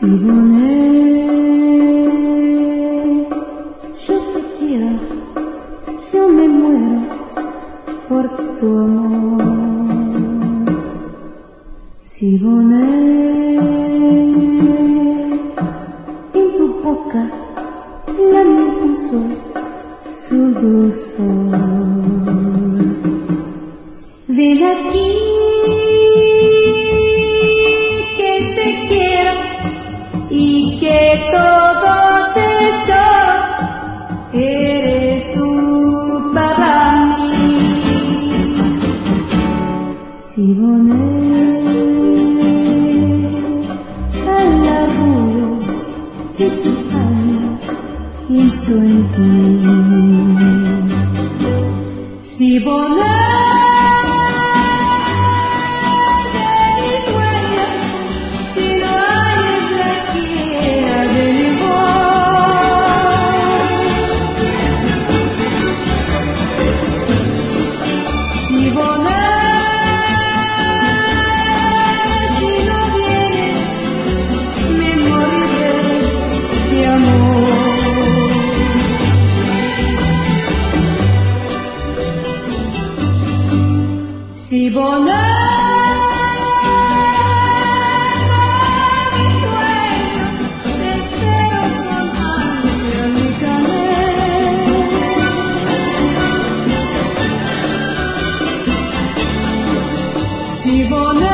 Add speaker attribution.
Speaker 1: Siboné, yo te quiero, yo me muero por tu amor. Siboné, en tu boca la miel puso su dulzor. Ven aquí que te quiero y que todo te doy, eres tú para mí. Siboné, al orgullo de tu alma hizo en ti. Siboné, Siboné, mi sueño, te espero con ansia mi canela. Siboné.